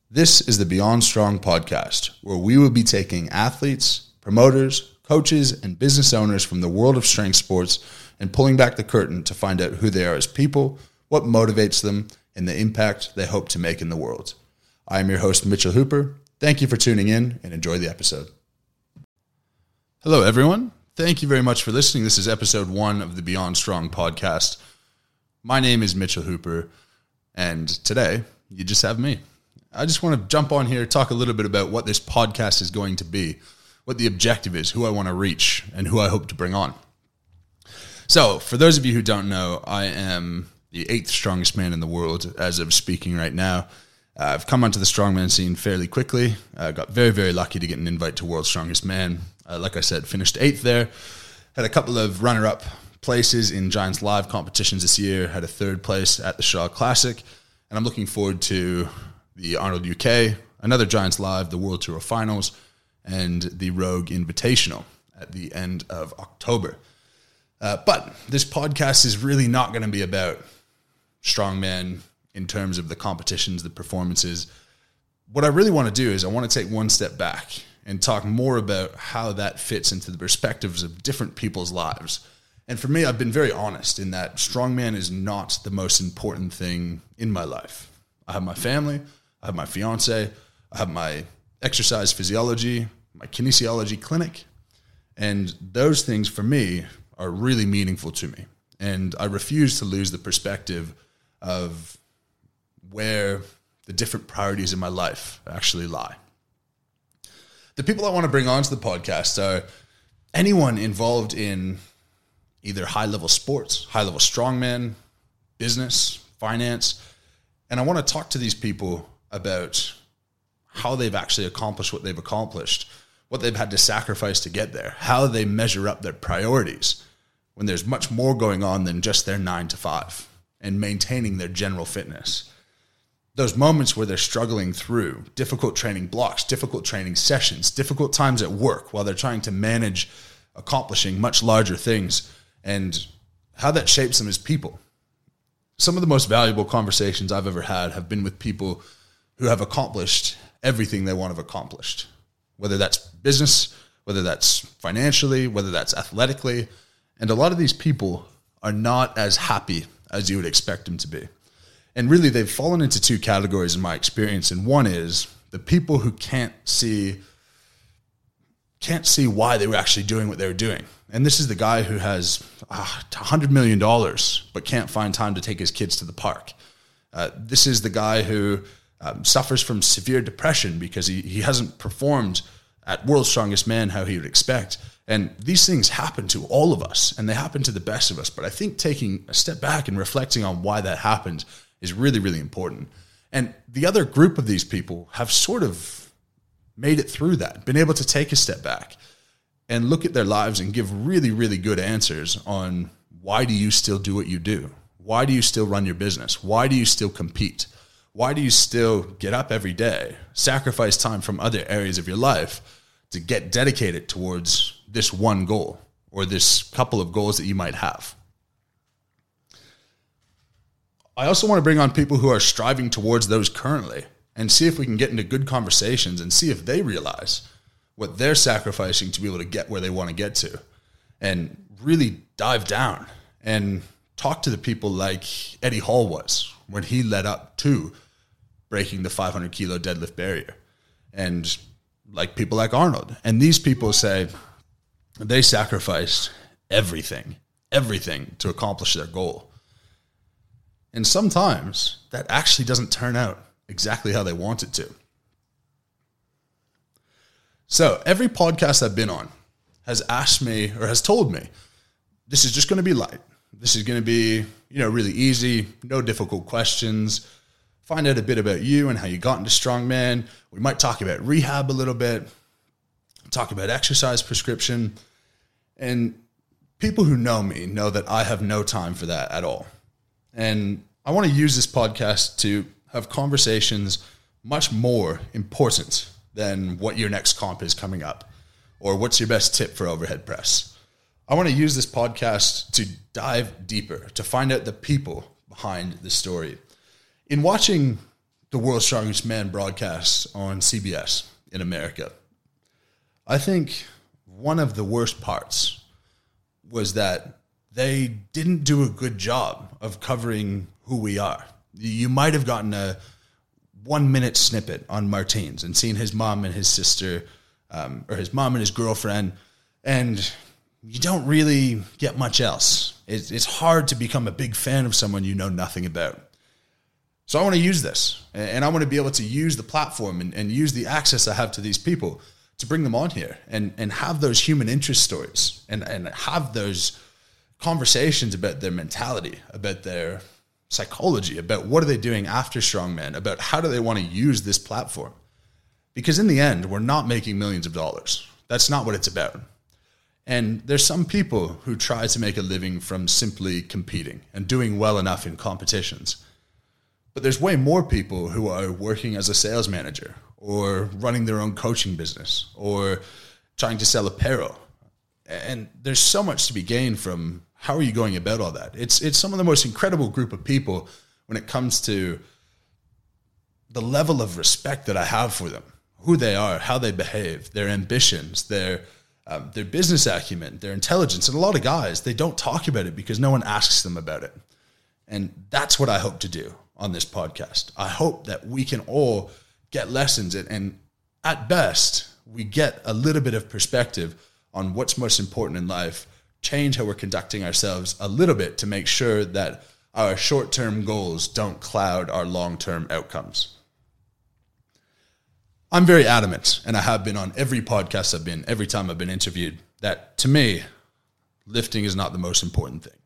This is the Beyond Strong podcast, where we will be taking athletes, promoters, coaches, and business owners from the world of strength sports and pulling back the curtain to find out who they are as people, what motivates them, and the impact they hope to make in the world. I am your host, Mitchell Hooper. Thank you for tuning in and enjoy the episode. Hello, everyone. Thank you very much for listening. This is episode 1 of the Beyond Strong podcast. My name is Mitchell Hooper, and today you just have me. I just want to jump on here, talk a little bit about what this podcast is going to be, what the objective is, who I want to reach, and who I hope to bring on. So, for those of you who don't know, I am the 8th strongest man in the world as of speaking right now. I've come onto the strongman scene fairly quickly. I got very, very lucky to get an invite to World's Strongest Man. Like I said, finished 8th there. Had a couple of runner-up places in Giants Live competitions this year. Had a 3rd place at the Shaw Classic. And I'm looking forward to the Arnold UK, another Giants Live, the World Tour Finals, and the Rogue Invitational at the end of October. But this podcast is really not going to be about strongman in terms of the competitions, the performances. What I really want to do is I want to take one step back and talk more about how that fits into the perspectives of different people's lives. And for me, I've been very honest in that strongman is not the most important thing in my life. I have my family, I have my fiance, I have my exercise physiology, my kinesiology clinic, and those things for me are really meaningful to me. And I refuse to lose the perspective of where the different priorities in my life actually lie. The people I want to bring onto the podcast are anyone involved in either high-level sports, high-level strongman, business, finance, and I want to talk to these people about how they've actually accomplished what they've accomplished, what they've had to sacrifice to get there, how they measure up their priorities when there's much more going on than just their 9 to 5 and maintaining their general fitness. Those moments where they're struggling through difficult training blocks, difficult training sessions, difficult times at work while they're trying to manage accomplishing much larger things, and how that shapes them as people. Some of the most valuable conversations I've ever had have been with people who have accomplished everything they want to have accomplished, whether that's business, whether that's financially, whether that's athletically. And a lot of these people are not as happy as you would expect them to be. And really, they've fallen into 2 categories in my experience. And one is the people who can't see why they were actually doing what they were doing. And this is the guy who has $100 million but can't find time to take his kids to the park. This is the guy who suffers from severe depression because he hasn't performed at World's Strongest Man how he would expect. And these things happen to all of us, and they happen to the best of us. But I think taking a step back and reflecting on why that happened is really, really important. And the other group of these people have sort of made it through that, been able to take a step back and look at their lives and give really, really good answers on why do you still do what you do? Why do you still run your business? Why do you still compete? Why do you still get up every day, sacrifice time from other areas of your life to get dedicated towards this one goal or this couple of goals that you might have? I also want to bring on people who are striving towards those currently and see if we can get into good conversations and see if they realize what they're sacrificing to be able to get where they want to get to, and really dive down and talk to the people like Eddie Hall was when he led up to breaking the 500 kilo deadlift barrier, and like people like Arnold. And these people say they sacrificed everything to accomplish their goal. And sometimes that actually doesn't turn out exactly how they want it to. So every podcast I've been on has asked me or has told me, this is just going to be light. This is going to be, really easy, no difficult questions. Find out a bit about you and how you got into strongman. We might talk about rehab a little bit, talk about exercise prescription. And people who know me know that I have no time for that at all. And I want to use this podcast to have conversations much more important than what your next comp is coming up or what's your best tip for overhead press. I want to use this podcast to dive deeper, to find out the people behind the story. In watching the World's Strongest Man broadcasts on CBS in America. I think one of the worst parts was that they didn't do a good job of covering who we are. You might have gotten a 1 minute snippet on Martins and seen his mom and his sister, or his mom and his girlfriend, and you don't really get much else. It's hard to become a big fan of someone you know nothing about. So I want to use this, and I want to be able to use the platform and use the access I have to these people to bring them on here and have those human interest stories and have those conversations about their mentality, about their psychology, about what are they doing after Strongman, about how do they want to use this platform. Because in the end, we're not making millions of dollars. That's not what it's about. And there's some people who try to make a living from simply competing and doing well enough in competitions. But there's way more people who are working as a sales manager or running their own coaching business or trying to sell apparel. And there's so much to be gained from how are you going about all that. It's some of the most incredible group of people when it comes to the level of respect that I have for them, who they are, how they behave, their ambitions, their business acumen, their intelligence. And a lot of guys, they don't talk about it because no one asks them about it. And that's what I hope to do on this podcast. I hope that we can all get lessons and at best, we get a little bit of perspective on what's most important in life, change how we're conducting ourselves a little bit to make sure that our short-term goals don't cloud our long-term outcomes. I'm very adamant, and I have been on every podcast I've been, every time I've been interviewed, that to me, lifting is not the most important thing.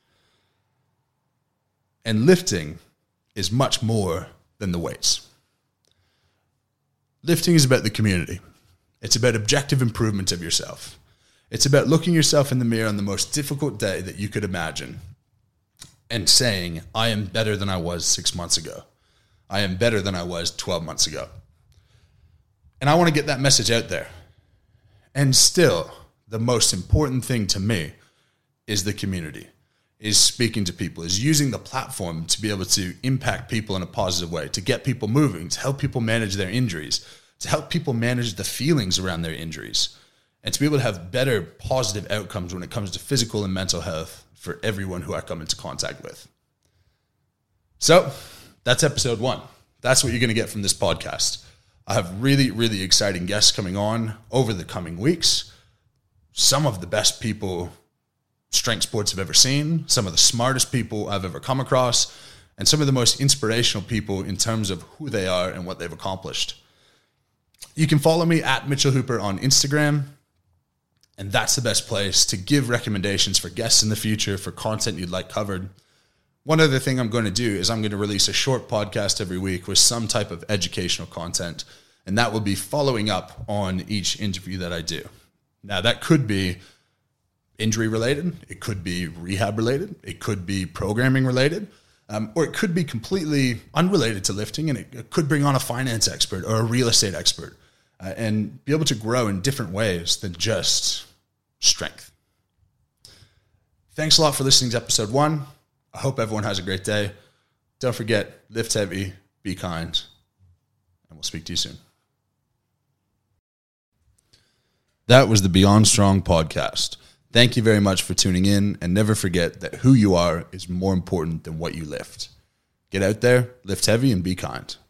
And lifting is much more than the weights. Lifting is about the community. It's about objective improvement of yourself. It's about looking yourself in the mirror on the most difficult day that you could imagine and saying, I am better than I was 6 months ago. I am better than I was 12 months ago. And I want to get that message out there. And still, the most important thing to me is the community, is speaking to people, is using the platform to be able to impact people in a positive way, to get people moving, to help people manage their injuries, to help people manage the feelings around their injuries, and to be able to have better positive outcomes when it comes to physical and mental health for everyone who I come into contact with. So that's episode 1. That's what you're going to get from this podcast. I have really, really exciting guests coming on over the coming weeks. Some of the best people strength sports have ever seen, some of the smartest people I've ever come across, and some of the most inspirational people in terms of who they are and what they've accomplished. You can follow me at Mitchell Hooper on Instagram, and that's the best place to give recommendations for guests in the future, for content you'd like covered. One other thing I'm going to do is I'm going to release a short podcast every week with some type of educational content, and that will be following up on each interview that I do. Now, that could be injury related, it could be rehab related, it could be programming related, or it could be completely unrelated to lifting, and it could bring on a finance expert or a real estate expert and be able to grow in different ways than just strength. Thanks a lot for listening to episode 1. I hope everyone has a great day. Don't forget, lift heavy, be kind, and we'll speak to you soon. That was the Beyond Strong podcast. Thank you very much for tuning in, and never forget that who you are is more important than what you lift. Get out there, lift heavy, and be kind.